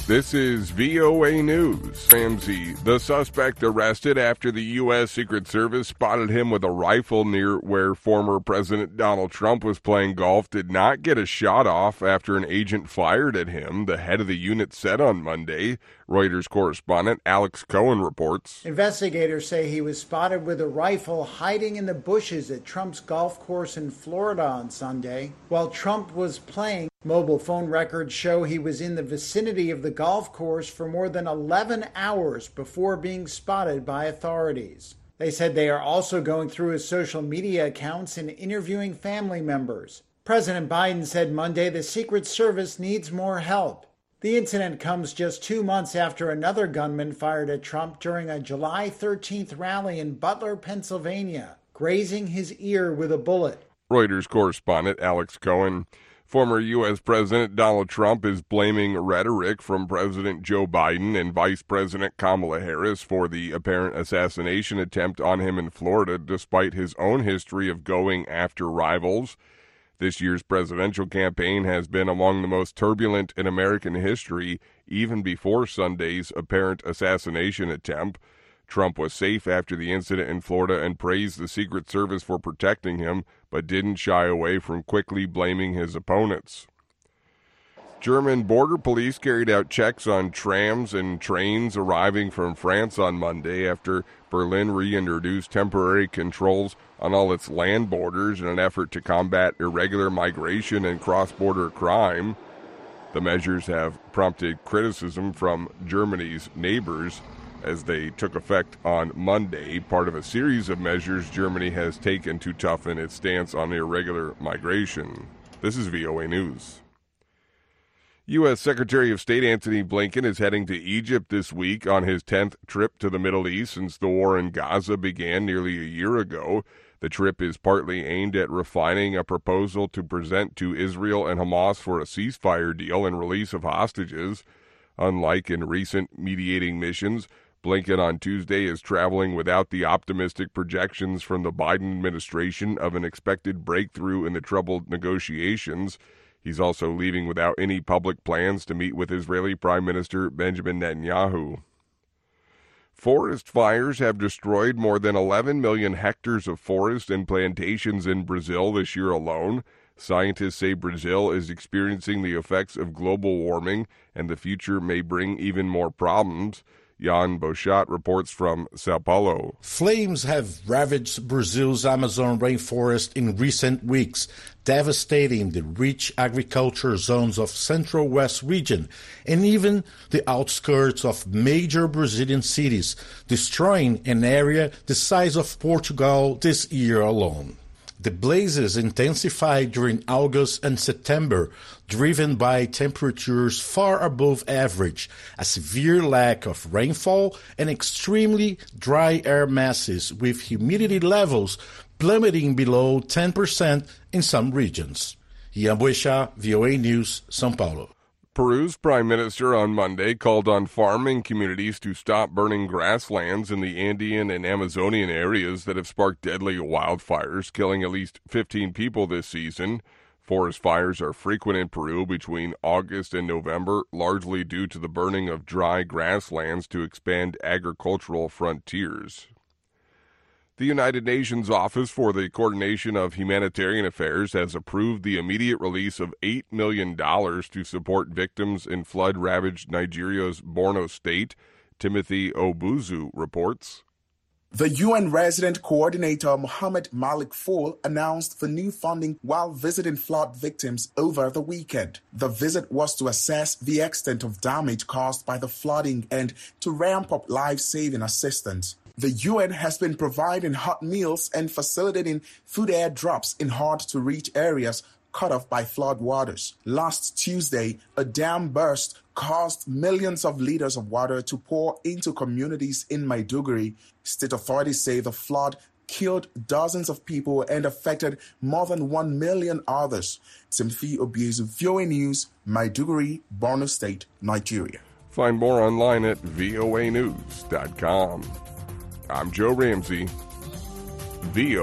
This is VOA News. Ramsey, the suspect arrested after the U.S. Secret Service spotted him with a rifle near where former President Donald Trump was playing golf, did not get a shot off after an agent fired at him, the head of the unit said on Monday. Reuters correspondent Alex Cohen reports. Investigators say he was spotted with a rifle hiding in the bushes at Trump's golf course in Florida on Sunday while Trump was playing. Mobile phone records show he was in the vicinity of the golf course for more than 11 hours before being spotted by authorities. They said they are also going through his social media accounts and interviewing family members. President Biden said Monday the Secret Service needs more help. The incident comes just 2 months after another gunman fired at Trump during a July 13th rally in Butler, Pennsylvania, grazing his ear with a bullet. Reuters correspondent Alex Cohen. Former U.S. President Donald Trump is blaming rhetoric from President Joe Biden and Vice President Kamala Harris for the apparent assassination attempt on him in Florida, despite his own history of going after rivals. This year's presidential campaign has been among the most turbulent in American history, even before Sunday's apparent assassination attempt. Trump was safe after the incident in Florida and praised the Secret Service for protecting him, but didn't shy away from quickly blaming his opponents. German border police carried out checks on trams and trains arriving from France on Monday after Berlin reintroduced temporary controls on all its land borders in an effort to combat irregular migration and cross-border crime. The measures have prompted criticism from Germany's neighbors as they took effect on Monday, part of a series of measures Germany has taken to toughen its stance on irregular migration. This is VOA News. U.S. Secretary of State Antony Blinken is heading to Egypt this week on his 10th trip to the Middle East since the war in Gaza began nearly a year ago. The trip is partly aimed at refining a proposal to present to Israel and Hamas for a ceasefire deal and release of hostages. Unlike in recent mediating missions, Blinken on Tuesday is traveling without the optimistic projections from the Biden administration of an expected breakthrough in the troubled negotiations. He's also leaving without any public plans to meet with Israeli Prime Minister Benjamin Netanyahu. Forest fires have destroyed more than 11 million hectares of forest and plantations in Brazil this year alone. Scientists say Brazil is experiencing the effects of global warming, and the future may bring even more problems. Jan Bochat reports from Sao Paulo. Flames have ravaged Brazil's Amazon rainforest in recent weeks, devastating the rich agriculture zones of Central West region and even the outskirts of major Brazilian cities, destroying an area the size of Portugal this year alone. The blazes intensified during August and September, driven by temperatures far above average, a severe lack of rainfall, and extremely dry air masses with humidity levels plummeting below 10% in some regions. Ian Buesha, VOA News, São Paulo. Peru's prime minister on Monday called on farming communities to stop burning grasslands in the Andean and Amazonian areas that have sparked deadly wildfires, killing at least 15 people this season. Forest fires are frequent in Peru between August and November, largely due to the burning of dry grasslands to expand agricultural frontiers. The United Nations Office for the Coordination of Humanitarian Affairs has approved the immediate release of $8 million to support victims in flood-ravaged Nigeria's Borno state. Timothy Obuzu reports. The UN resident coordinator Mohammed Malik Fall announced the new funding while visiting flood victims over the weekend. The visit was to assess the extent of damage caused by the flooding and to ramp up life-saving assistance. The UN has been providing hot meals and facilitating food airdrops in hard-to-reach areas cut off by flood waters. Last Tuesday, a dam burst caused millions of liters of water to pour into communities in Maiduguri. State authorities say the flood killed dozens of people and affected more than 1 million others. Timothy Obuzu, VOA News, Maiduguri, Borno State, Nigeria. Find more online at voanews.com. I'm Joe Ramsey, VOA.